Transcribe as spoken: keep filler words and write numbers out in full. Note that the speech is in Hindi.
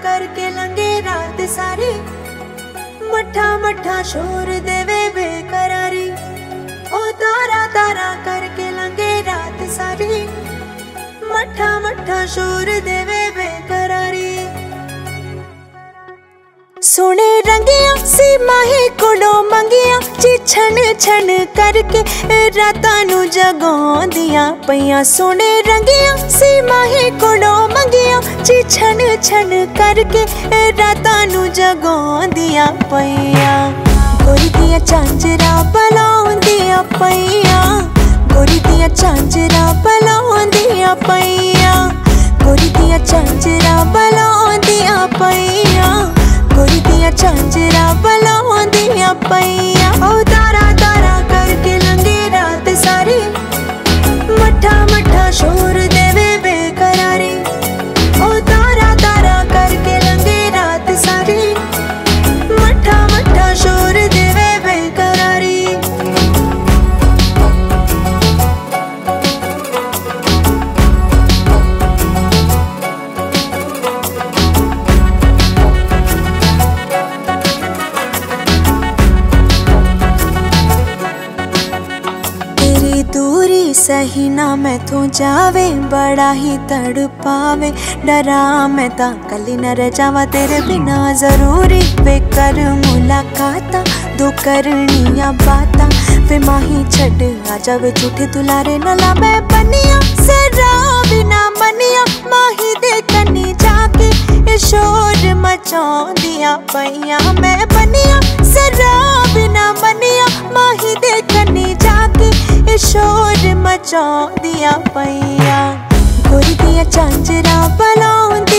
करके लंघे रात सारी, मठा मठा शोर देवे बेकरारी। ओ तारा तारा करके लंघे रात सारी, मठा मठा शोर देवे बेकरारी। सोने रंगिया सी माही कोलों मंगिया, ची छन छन करके रातां नू जगाउंदियां पईयां। सोने रंगिया सी माही कोलों मंगिया, ची छन छन करके रातां नू जगाउंदियां पईयां। गोरी दियां झांजरां बलाउंदियां पईयां, गोरी दियां झांजरां बलाउंदियां पईयां, गोरी दियां झांजरां बलाउंदियां पईयां, गोरी दियां झांजरां बलाउंदियां पईयां। ओ तारा तारा करके लंघे रात सारी, मठा मठा शोर देवे बेकरारी। ओ तारा तारा करके लंघे रात सारी, मठा मठा शोर देवे बेकरारी। दूरी सही ना मैं तू जावे, बड़ा ही तड़पावे। डरा मैं ता कली न रह जावा तेरे बिना, जरूरी वे कर मुलाकाता, दो करनिया बाता। वे माही छड़ आ जावे झूठे दुलारे न लावे बनिया, सरा बिना मनिया माही दे कनी जाके ए शोर मचाउंदियां पईयां। मैं बनिया सरा बिना मनिया माही दे कनी जाके ए शोर मचाउंदियां पईयां। गोरी दियां झांजरां बलाउंदियां